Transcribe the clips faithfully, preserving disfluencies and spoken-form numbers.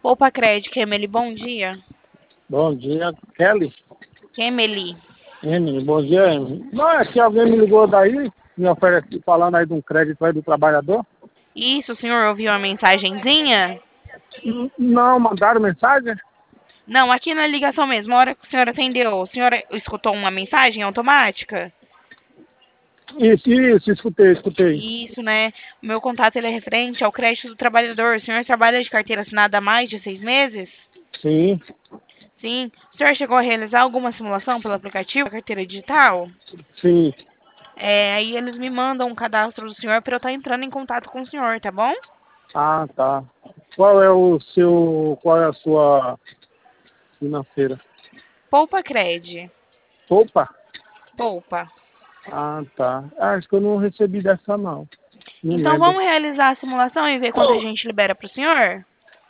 Poupa Crédito, Emily, bom dia. Bom dia, Kelly. Emily. Emily, bom dia, Emily. Não, é que alguém me ligou daí, me oferece, falando aí de um crédito aí do trabalhador. Isso, o senhor ouviu a mensagenzinha? N- Não, mandaram mensagem? Não, aqui na ligação mesmo, a hora que o senhor atendeu, o senhor escutou uma mensagem automática? Isso, isso, escutei, escutei. Isso, né? O meu contato ele é referente ao crédito do trabalhador. O senhor trabalha de carteira assinada há mais de seis meses? Sim, Sim. O senhor chegou a realizar alguma simulação pelo aplicativo da carteira digital? sim. É, aí eles me mandam um cadastro do senhor para eu estar entrando em contato com o senhor, tá bom? Ah, tá. Qual é o seu, qual é a sua financeira? Poupa Cred. Opa! Poupa. Ah, tá. Acho que eu não recebi dessa não. Não Então lembro. vamos realizar a simulação e ver quanto a gente libera para o senhor?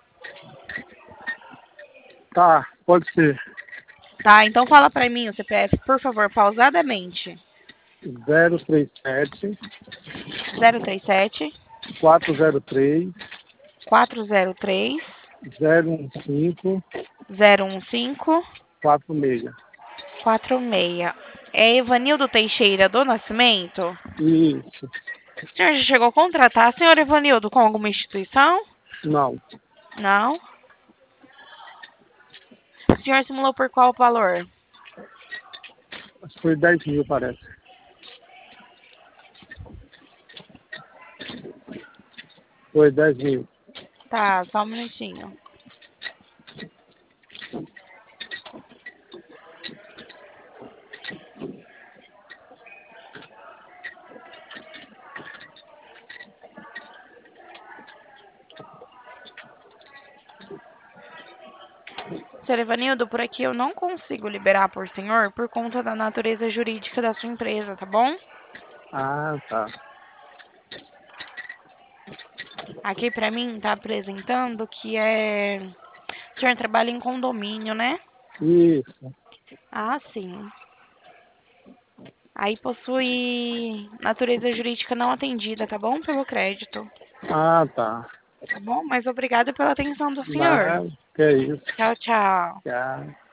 Tá, pode ser. Tá, então fala para mim o C P F, por favor, pausadamente. zero três sete, zero três sete, quatro zero três, quatro zero três, zero um cinco, zero um cinco, quatro seis. quatro seis. É Evanildo Teixeira do Nascimento? Isso. O senhor já chegou a contratar, senhor Evanildo, com alguma instituição? Não. Não. O senhor simulou por qual valor? Acho que foi dez mil, parece. Foi dez mil. Tá, só um minutinho. senhor Evanildo, por aqui eu não consigo liberar por senhor por conta da natureza jurídica da sua empresa, tá bom? Ah, tá. Aqui pra mim tá apresentando que é... O senhor trabalha em condomínio, né? Isso. Ah, sim. Aí possui natureza jurídica não atendida, tá bom? Pelo crédito. Ah, tá. Tá bom? Mas obrigada pela atenção do senhor. Mas, que é isso. Tchau, tchau. Tchau.